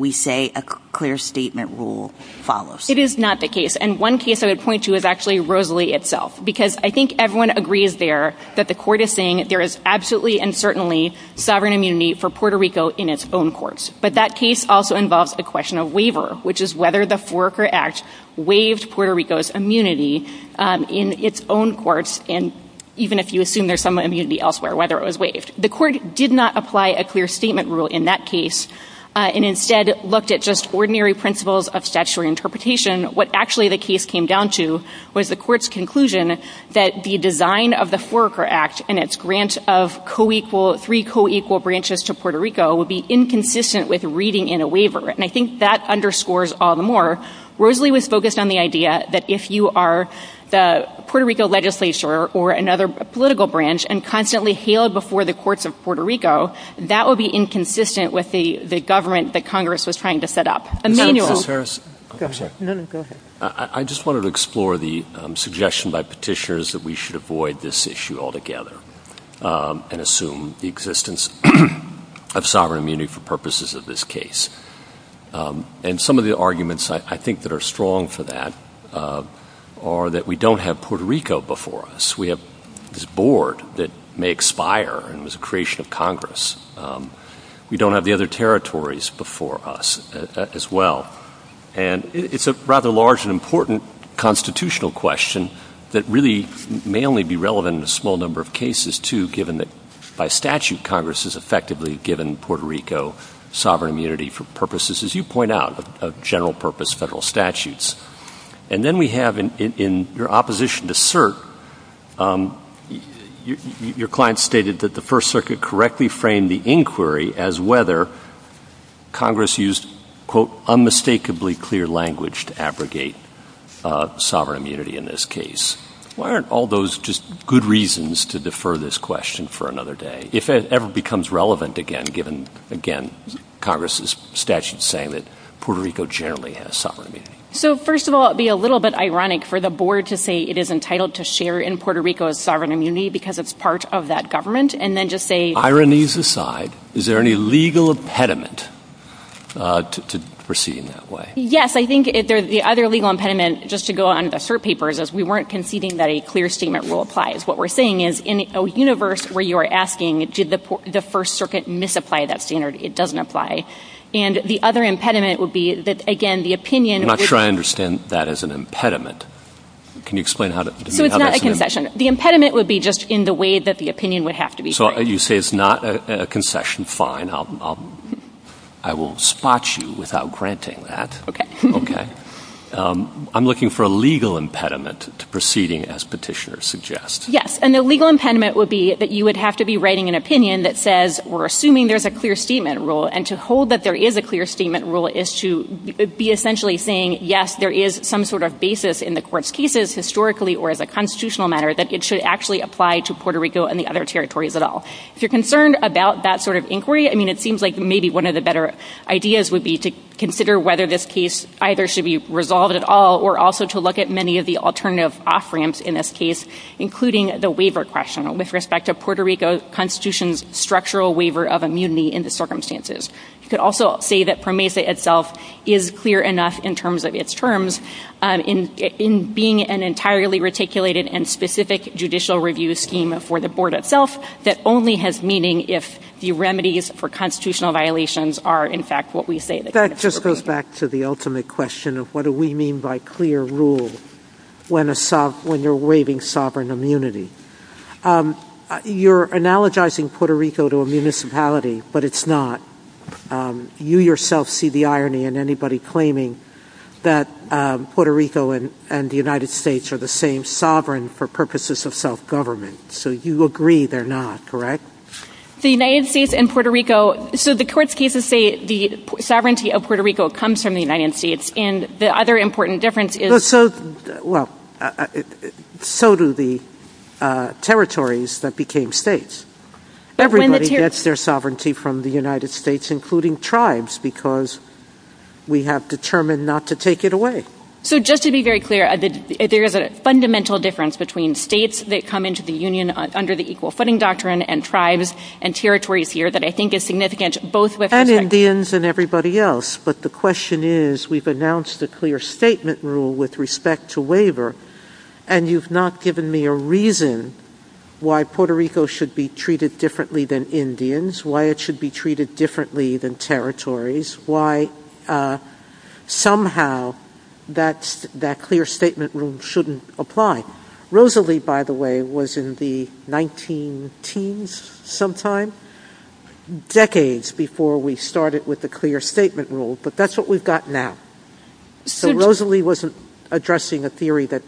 we say a clear statement rule follows. It is not the case. And one case I would point to is actually Rosalie itself, because I think everyone agrees there that the court is saying there is absolutely and certainly sovereign immunity for Puerto Rico in its own courts. But that case also involves a question of waiver, which is whether the Foraker Act waived Puerto Rico's immunity um, in its own courts, and even if you assume there's some immunity elsewhere, whether it was waived. The court did not apply a clear statement rule in that case, uh, and instead looked at just ordinary principles of statutory interpretation. What actually the case came down to was the court's conclusion that the design of the Foraker Act and its grant of co-equal, three co-equal branches to Puerto Rico would be inconsistent with reading in a waiver. And I think that underscores all the more. Rosalie was focused on the idea that if you are the Puerto Rico legislature or another political branch and constantly hailed before the courts of Puerto Rico, that would be inconsistent with the, the government that Congress was trying to set up. Emmanuel. Miz Harris, go ahead. No, no, go ahead. I, I just wanted to explore the um, suggestion by petitioners that we should avoid this issue altogether um, and assume the existence of sovereign immunity for purposes of this case. Um, and some of the arguments I, I think that are strong for that uh, are that we don't have Puerto Rico before us. We have this board that may expire and was a creation of Congress. Um, we don't have the other territories before us uh, as well. And it, it's a rather large and important constitutional question that really may only be relevant in a small number of cases, too, given that by statute Congress has effectively given Puerto Rico sovereign immunity for purposes, as you point out, of, of general purpose federal statutes. And then we have in, in, in your opposition to cert, um, your, your client stated that the First Circuit correctly framed the inquiry as whether Congress used, quote, unmistakably clear language to abrogate uh, sovereign immunity in this case. Why aren't all those just good reasons to defer this question for another day, if it ever becomes relevant again, given, again, Congress's statute saying that Puerto Rico generally has sovereign immunity? So first of all, it would be a little bit ironic for the board to say it is entitled to share in Puerto Rico's sovereign immunity because it's part of that government, and then just say— Ironies aside, is there any legal impediment uh, to, to proceeding that way? Yes, I think it, there, the other legal impediment, just to go on the cert papers, is we weren't conceding that a clear statement rule applies. What we're saying is in a universe where you are asking, did the, the First Circuit misapply that standard, it doesn't apply. And the other impediment would be that, again, the opinion— I'm not would, sure I understand that as an impediment. Can you explain how to, to So me it's how not that's a concession. Im- the impediment would be just in the way that the opinion would have to be So framed. you say it's not a, a concession. Fine. I'll, I'll, I will spot you without granting that. Okay. Okay. Um, I'm looking for a legal impediment to proceeding as petitioners suggest. Yes, and the legal impediment would be that you would have to be writing an opinion that says we're assuming there's a clear statement rule, and to hold that there is a clear statement rule is to be essentially saying, yes, there is some sort of basis in the court's cases historically or as a constitutional matter that it should actually apply to Puerto Rico and the other territories at all. If you're concerned about that sort of inquiry, I mean, it seems like maybe one of the better ideas would be to consider whether this case either should be resolved at all or also to look at many of the alternative off-ramps in this case, including the waiver question with respect to Puerto Rico Constitution's structural waiver of immunity in the circumstances. You could also say that PROMESA itself is clear enough in terms of its terms um, in, in being an entirely reticulated and specific judicial review scheme for the board itself that only has meaning if the remedies for constitutional violations are, in fact, what we say. That, that just goes back to the ultimate question of what do we mean by clear rule when a sov- when you're waiving sovereign immunity. Um, you're analogizing Puerto Rico to a municipality, but it's not. Um, you yourself see the irony in anybody claiming that um, Puerto Rico and, and the United States are the same sovereign for purposes of self-government. So you agree they're not, correct? The United States and Puerto Rico, so the court's cases say the sovereignty of Puerto Rico comes from the United States, and the other important difference is— So, well, uh, it, it, so do the uh, territories that became states. But Everybody ter- gets their sovereignty from the United States, including tribes, because we have determined not to take it away. So just to be very clear, uh, the, there is a fundamental difference between states that come into the Union uh, under the Equal Footing Doctrine and tribes and territories here that I think is significant both with and respect- Indians and everybody else. But the question is, we've announced a clear statement rule with respect to waiver, and you've not given me a reason why Puerto Rico should be treated differently than Indians, why it should be treated differently than territories, why uh, somehow that that clear statement rule shouldn't apply. Rosalie, by the way, was in the nineteen teens sometime, decades before we started with the clear statement rule, but that's what we've got now. So, so Rosalie wasn't addressing a theory that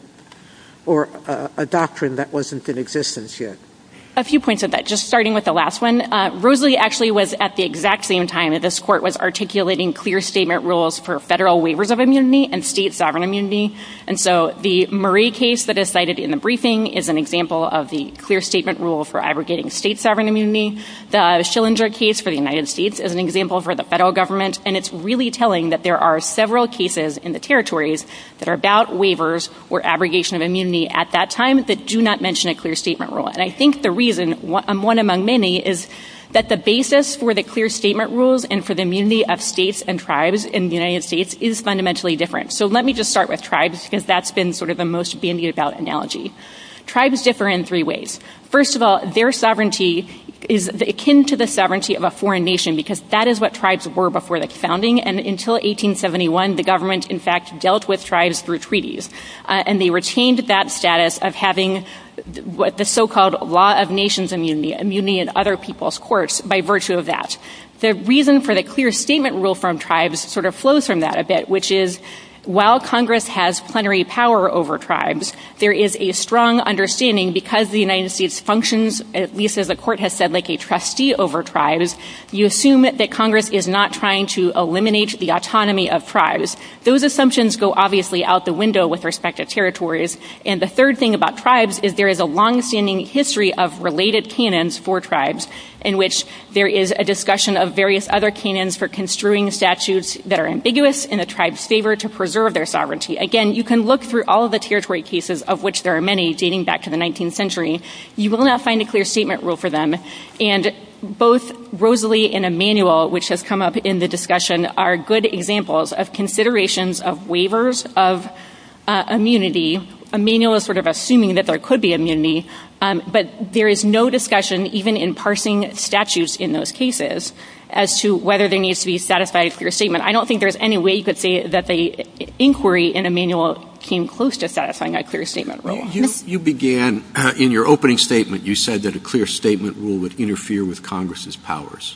or a, a doctrine that wasn't in existence yet. A few points of that, just starting with the last one. Uh, Rosalie actually was at the exact same time that this court was articulating clear statement rules for federal waivers of immunity and state sovereign immunity. And so the Murray case that is cited in the briefing is an example of the clear statement rule for abrogating state sovereign immunity. The Schillinger case for the United States is an example for the federal government. And it's really telling that there are several cases in the territories that are about waivers or abrogation of immunity at that time that do not mention a clear statement rule. And I think the reason, one among many, is that the basis for the clear statement rules and for the immunity of states and tribes in the United States is fundamentally different. So let me just start with tribes, because that's been sort of the most bandied about analogy. Tribes differ in three ways. First of all, their sovereignty is akin to the sovereignty of a foreign nation, because that is what tribes were before the founding. And until eighteen seventy-one, the government, in fact, dealt with tribes through treaties. Uh, and they retained that status of having what the so-called law of nations immunity, immunity in other people's courts by virtue of that. The reason for the clear statement rule from tribes sort of flows from that a bit, which is while Congress has plenary power over tribes, there is a strong understanding, because the United States functions, at least as the court has said, like a trustee over tribes, you assume that Congress is not trying to eliminate the autonomy of tribes. Those assumptions go obviously out the window with respect to territories. And the third thing about tribes is there is a long-standing history of related canons for tribes, in which there is a discussion of various other canons for construing statutes that are ambiguous in the tribe's favor to preserve their sovereignty. Again, you can look through all of the territory cases, of which there are many dating back to the nineteenth century. You will not find a clear statement rule for them. And both Rosalie and Emanuel, which has come up in the discussion, are good examples of considerations of waivers of uh, immunity. Emanuel is sort of assuming that there could be immunity, um, but there is no discussion, even in parsing statutes in those cases, as to whether there needs to be satisfied a clear statement. I don't think there's any way you could say that the inquiry in Emanuel came close to satisfying a clear statement rule. You, you began, uh, in your opening statement, you said that a clear statement rule would interfere with Congress's powers.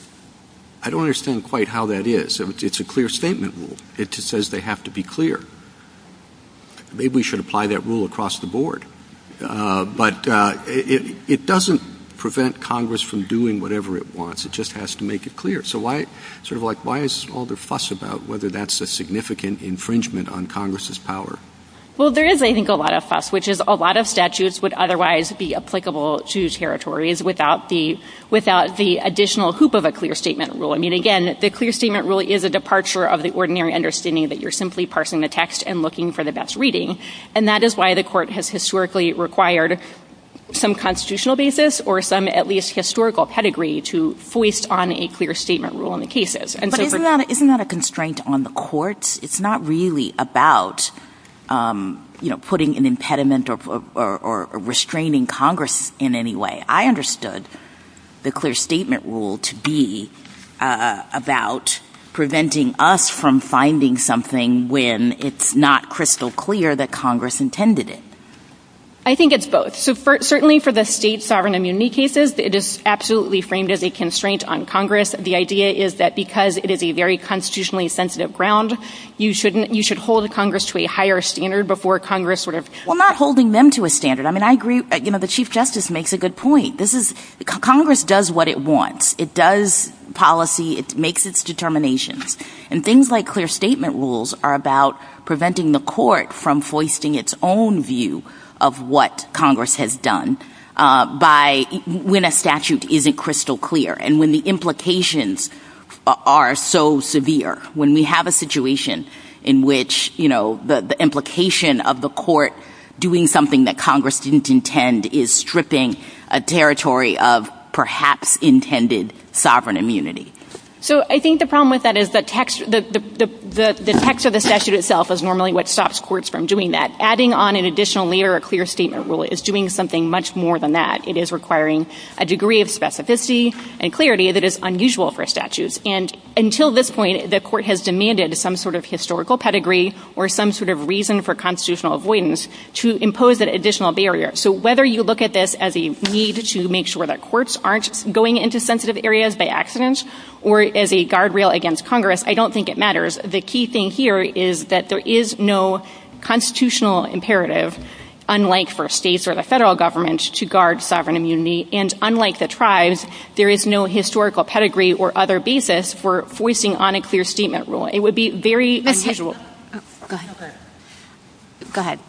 I don't understand quite how that is. It's a clear statement rule. It just says they have to be clear. Maybe we should apply that rule across the board. Uh, but uh, it, it doesn't prevent Congress from doing whatever it wants. It just has to make it clear. So why, sort of like, why is all the fuss about whether that's a significant infringement on Congress's power? Well, there is, I think, a lot of fuss, which is a lot of statutes would otherwise be applicable to territories without the without the additional hoop of a clear statement rule. I mean, again, the clear statement rule is a departure of the ordinary understanding that you're simply parsing the text and looking for the best reading. And that is why the court has historically required some constitutional basis or some at least historical pedigree to foist on a clear statement rule in the cases. And but so isn't, for, that, isn't that a constraint on the courts? It's not really about Um, you know, putting an impediment or, or, or restraining Congress in any way. I understood the clear statement rule to be uh, about preventing us from finding something when it's not crystal clear that Congress intended it. I think it's both. So for, certainly for the state sovereign immunity cases, it is absolutely framed as a constraint on Congress. The idea is that because it is a very constitutionally sensitive ground, you shouldn't, you should hold Congress to a higher standard before Congress sort of. Well, not holding them to a standard. I mean, I agree. You know, the Chief Justice makes a good point. This is, Congress does what it wants. It does policy. It makes its determinations. And things like clear statement rules are about preventing the court from foisting its own view of what Congress has done uh, by when a statute isn't crystal clear and when the implications are so severe. When we have a situation in which, you know, the, the implication of the court doing something that Congress didn't intend is stripping a territory of perhaps intended sovereign immunity. So I think the problem with that is the text, the, the, the, the, the text of the statute itself is normally what stops courts from doing that. Adding on an additional layer, a clear statement rule, is doing something much more than that. It is requiring a degree of specificity and clarity that is unusual for statutes. And until this point, the court has demanded some sort of historical pedigree or some sort of reason for constitutional avoidance to impose that additional barrier. So whether you look at this as a need to make sure that courts aren't going into sensitive areas by accident or as a guardrail against Congress, I don't think it matters. The key thing here is that there is no constitutional imperative, unlike for states or the federal government, to guard sovereign immunity. And unlike the tribes, there is no historical pedigree or other basis for foisting on a clear statement rule. It would be very Miz unusual. Oh, go ahead. Go ahead.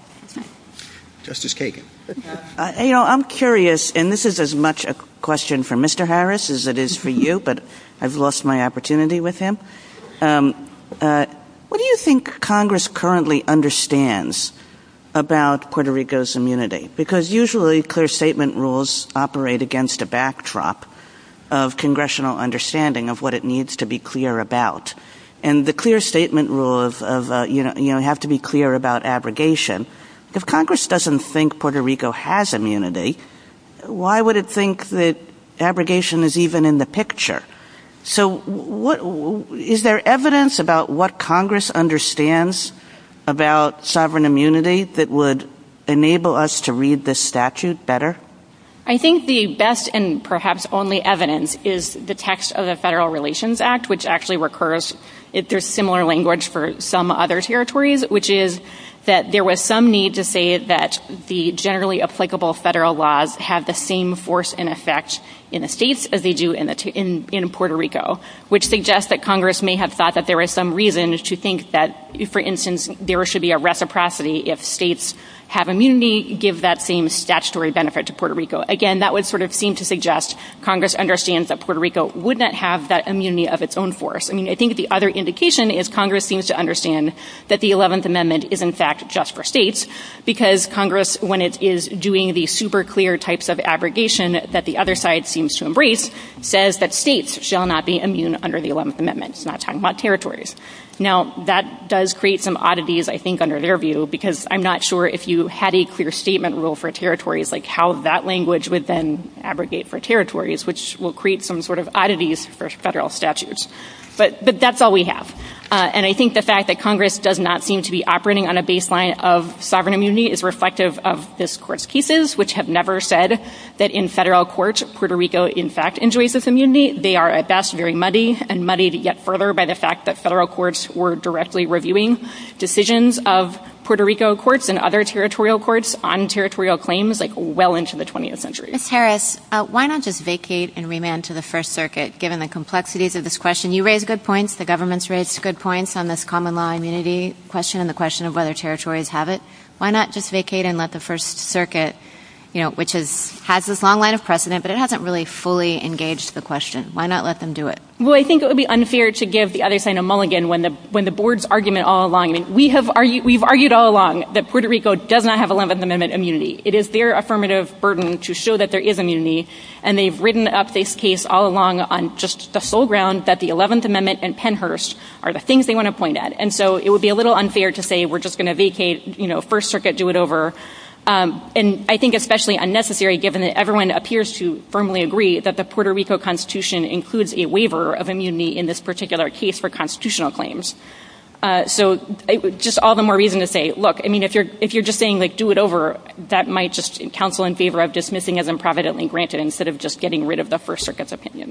Justice Kagan. Uh, you know, I'm curious, and this is as much a question for Mister Harris as it is for you, but I've lost my opportunity with him. Um, uh, what do you think Congress currently understands about Puerto Rico's immunity? Because usually clear statement rules operate against a backdrop of congressional understanding of what it needs to be clear about. And the clear statement rule of, of uh, you know, you know, have to be clear about abrogation. If Congress doesn't think Puerto Rico has immunity, why would it think that abrogation is even in the picture? So what, is there evidence about what Congress understands about sovereign immunity that would enable us to read this statute better? I think the best and perhaps only evidence is the text of the Federal Relations Act, which actually recurs. It, there's similar language for some other territories, which is that there was some need to say that the generally applicable federal laws have the same force and effect in the states as they do in, the t- in, in Puerto Rico, which suggests that Congress may have thought that there was some reason to think that, for instance, there should be a reciprocity if states have immunity, give that same statutory benefit to Puerto Rico. Again, that would sort of seem to suggest Congress understands that Puerto Rico would not have that immunity of its own force. I mean, I think the other indication is Congress seems to understand that the eleventh Amendment is in fact just for states, because Congress, when it is doing the super clear types of abrogation that the other side seems to embrace, says that states shall not be immune under the eleventh Amendment. It's not talking about territories. Now, that does create some oddities, I think, under their view, because I'm not sure if you had a clear statement rule for territories, like how that language would then abrogate for territories, which will create some sort of oddities for federal statutes. But, but that's all we have. Uh, and I think the fact that Congress does not seem to be operating on a baseline of sovereign immunity is reflective of this Court's cases, which have never said that in federal court, Puerto Rico, in fact, enjoys this immunity. They are, at best, very muddy, and muddied yet further by the fact that federal courts were directly reviewing decisions of Puerto Rico courts and other territorial courts on territorial claims, like, well into the twentieth century. Miz Harris, uh, why not just vacate and remand to the First Circuit, given the complexities of this question? You raise good points. The government's raised good points on this common law immunity question and the question of whether territories have it. Why not just vacate and let the First Circuit, you know, which is, has this long line of precedent, but it hasn't really fully engaged the question. Why not let them do it? Well, I think it would be unfair to give the other side a mulligan when the when the board's argument all along. I mean, we have argued, we've argued all along that Puerto Rico does not have eleventh Amendment immunity. It is their affirmative burden to show that there is immunity, and they've ridden up this case all along on just the sole ground that the eleventh Amendment and Pennhurst are the things they want to point at. And so it would be a little unfair to say we're just going to vacate, you know, First Circuit, do it over. Um, and I think especially unnecessary, given that everyone appears to firmly agree that the Puerto Rico Constitution includes a waiver of immunity in this particular case for constitutional claims. Uh, so it, just all the more reason to say, look, I mean, if you're if you're just saying, like, do it over, that might just counsel in favor of dismissing as improvidently granted instead of just getting rid of the First Circuit's opinion.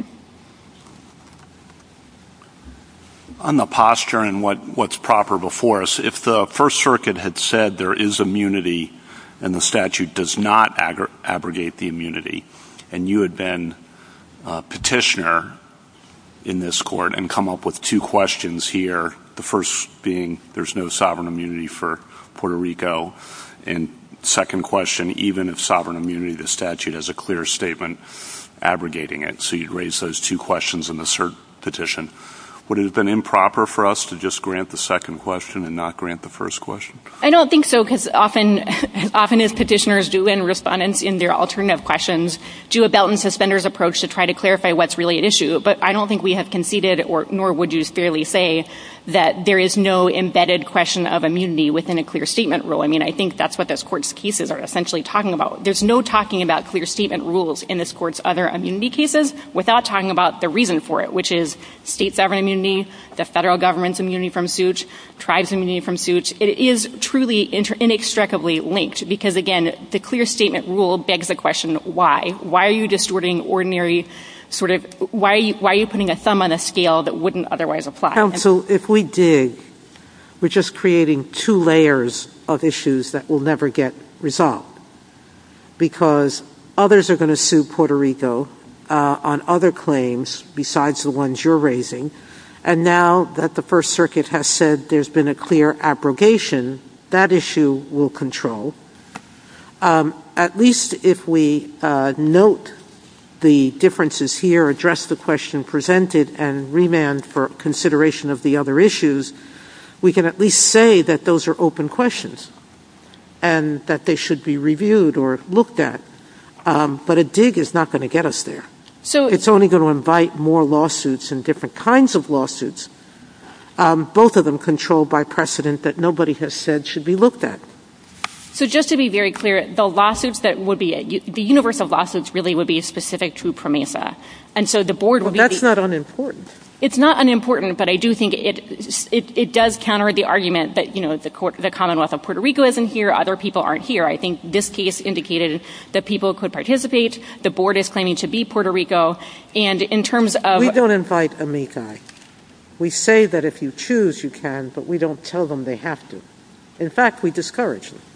On the posture and what, what's proper before us, if the First Circuit had said there is immunity and the statute does not aggra- abrogate the immunity, and you had been a petitioner in this court and come up with two questions here, the first being there's no sovereign immunity for Puerto Rico, and second question, even if sovereign immunity, the statute has a clear statement abrogating it. So you'd raise those two questions in the cert petition. Would it have been improper for us to just grant the second question and not grant the first question? I don't think so, because often, often as petitioners do and respondents in their alternative questions do a belt and suspenders approach to try to clarify what's really at issue. But I don't think we have conceded, or nor would you fairly say, that there is no embedded question of immunity within a clear statement rule. I mean, I think that's what this Court's cases are essentially talking about. There's no talking about clear statement rules in this Court's other immunity cases without talking about the reason for it, which is state sovereign immunity, the federal government's immunity from suit, tribes' immunity from suit. It is truly inter- inextricably linked because, again, the clear statement rule begs the question, why? Why are you distorting ordinary sort of, why are you, why are you putting a thumb on a scale that wouldn't otherwise apply? Counsel, and, if we dig, we're just creating two layers of issues that will never get resolved because others are going to sue Puerto Rico uh, on other claims besides the ones you're raising. And now that the First Circuit has said there's been a clear abrogation, that issue will control. Um, at least if we uh, note the differences here, address the question presented, and remand for consideration of the other issues, we can at least say that those are open questions and that they should be reviewed or looked at. Um, but a dig is not going to get us there. So it's only going to invite more lawsuits and different kinds of lawsuits, um, both of them controlled by precedent that nobody has said should be looked at. So just to be very clear, the lawsuits that would be, the universe of lawsuits really would be specific to PROMESA. And so the board would well, be... That's the, not unimportant. It's not unimportant, but I do think it, it, it does counter the argument that, you know, the, court, the Commonwealth of Puerto Rico isn't here, other people aren't here. I think this case indicated that people could participate. The board is claiming to be Puerto Rico. And in terms of... We don't invite amici. We say that if you choose, you can, but we don't tell them they have to. In fact, we discourage them.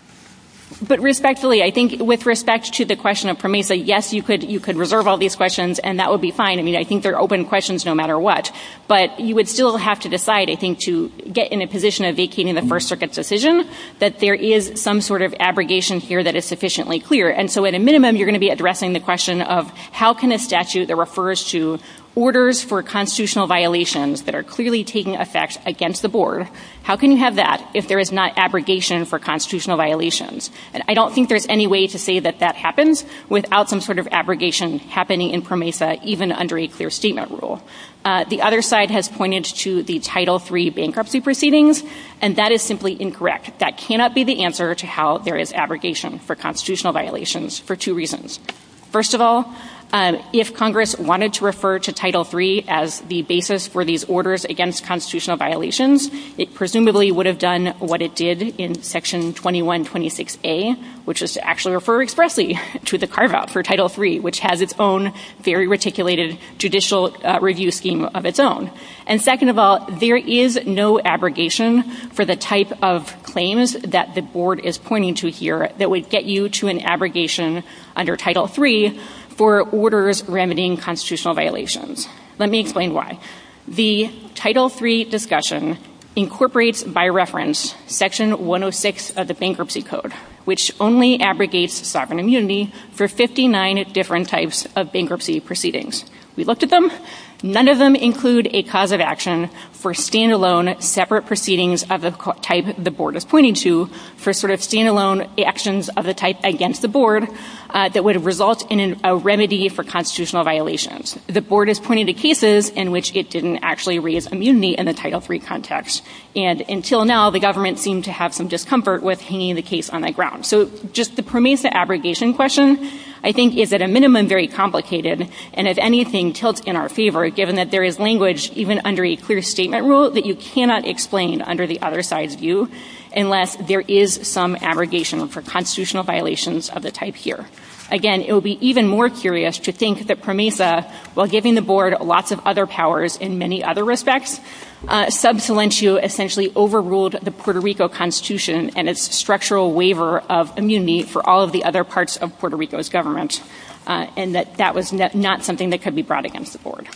But respectfully, I think with respect to the question of PROMESA, yes, you could you could reserve all these questions, and that would be fine. I mean, I think they're open questions no matter what. But you would still have to decide, I think, to get in a position of vacating the First Circuit's decision, that there is some sort of abrogation here that is sufficiently clear. And so at a minimum, you're going to be addressing the question of how can a statute that refers to orders for constitutional violations that are clearly taking effect against the board, how can you have that if there is not abrogation for constitutional violations? And I don't think there's any way to say that that happens without some sort of abrogation happening in PROMESA, even under a clear statement rule. Uh, the other side has pointed to the Title three bankruptcy proceedings, and that is simply incorrect. That cannot be the answer to how there is abrogation for constitutional violations for two reasons. First of all, Um, if Congress wanted to refer to Title three as the basis for these orders against constitutional violations, it presumably would have done what it did in Section twenty-one twenty-six A, which is to actually refer expressly to the carve-out for Title three, which has its own very reticulated judicial uh, review scheme of its own. And second of all, there is no abrogation for the type of claims that the board is pointing to here that would get you to an abrogation under Title three for orders remedying constitutional violations. Let me explain why. The Title three discussion incorporates by reference Section one oh six of the Bankruptcy Code, which only abrogates sovereign immunity for fifty-nine different types of bankruptcy proceedings. We looked at them. None of them include a cause of action for standalone separate proceedings of the type the board is pointing to, for sort of standalone actions of the type against the board uh, that would result in an, a remedy for constitutional violations. The board is pointing to cases in which it didn't actually raise immunity in the Title three context. And until now, the government seemed to have some discomfort with hanging the case on the ground. So just the PROMESA abrogation question, I think, is at a minimum very complicated, and if anything, tilts in our favor, given that there is language, even under a clear statement rule, that you cannot explain under the other side's view unless there is some abrogation for constitutional violations of the type here. Again, it would be even more curious to think that PROMESA, while giving the board lots of other powers in many other respects, uh, sub silentio essentially overruled the Puerto Rico Constitution and its structural waiver of immunity for all of the other parts of Puerto Rico's government, uh, and that that was ne- not something that could be brought against the board.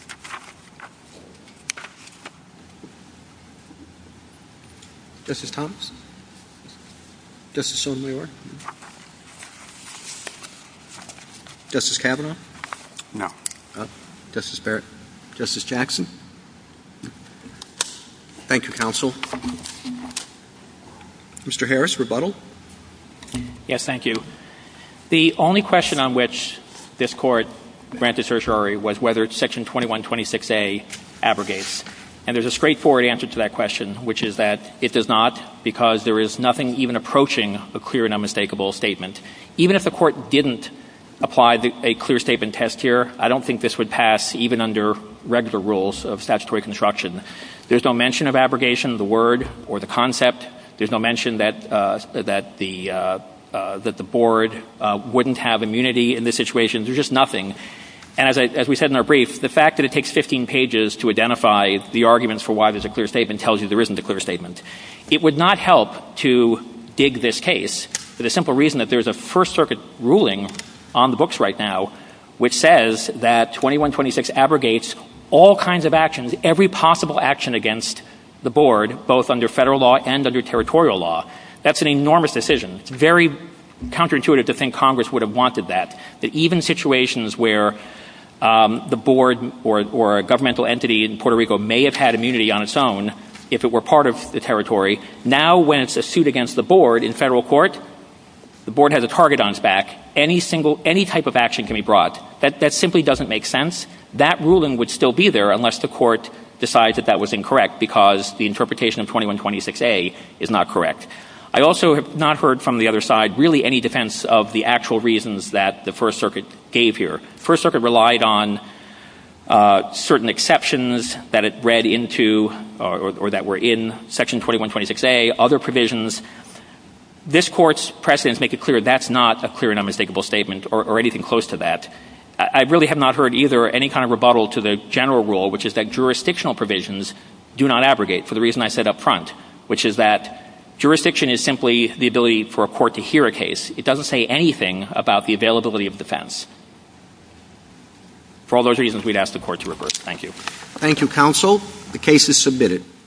Justice Thomas? Justice Sotomayor? Justice Kavanaugh? No. Uh, Justice Barrett? Justice Jackson? Thank you, counsel. Mister Harris, rebuttal? Yes, thank you. The only question on which this Court granted certiorari was whether Section twenty-one twenty-six A abrogates. And there's a straightforward answer to that question, which is that it does not, because there is nothing even approaching a clear and unmistakable statement. Even if the Court didn't apply the, a clear statement test here, I don't think this would pass even under regular rules of statutory construction. There's no mention of abrogation, the word or the concept. There's no mention that uh, that the uh, uh, that the board uh, wouldn't have immunity in this situation. There's just nothing. And as, I, as we said in our brief, the fact that it takes fifteen pages to identify the arguments for why there's a clear statement tells you there isn't a clear statement. It would not help to dig this case for the simple reason that there's a First Circuit ruling on the books right now which says that twenty-one twenty-six abrogates all kinds of actions, every possible action against the board, both under federal law and under territorial law. That's an enormous decision. It's very counterintuitive to think Congress would have wanted that, that even situations where um, the board or, or a governmental entity in Puerto Rico may have had immunity on its own if it were part of the territory, now when it's a suit against the board in federal court, the board has a target on its back. Any single, any type of action can be brought. That, that simply doesn't make sense. That ruling would still be there unless the court decides that that was incorrect because the interpretation of twenty-one twenty-six A is not correct. I also have not heard from the other side really any defense of the actual reasons that the First Circuit gave here. First Circuit relied on uh, certain exceptions that it read into or, or, or that were in Section twenty-one twenty-six A, other provisions. This Court's precedents make it clear that's not a clear and unmistakable statement or, or anything close to that. I really have not heard either any kind of rebuttal to the general rule, which is that jurisdictional provisions do not abrogate for the reason I said up front, which is that jurisdiction is simply the ability for a court to hear a case. It doesn't say anything about the availability of defense. For all those reasons, we'd ask the Court to reverse. Thank you. Thank you, counsel. The case is submitted.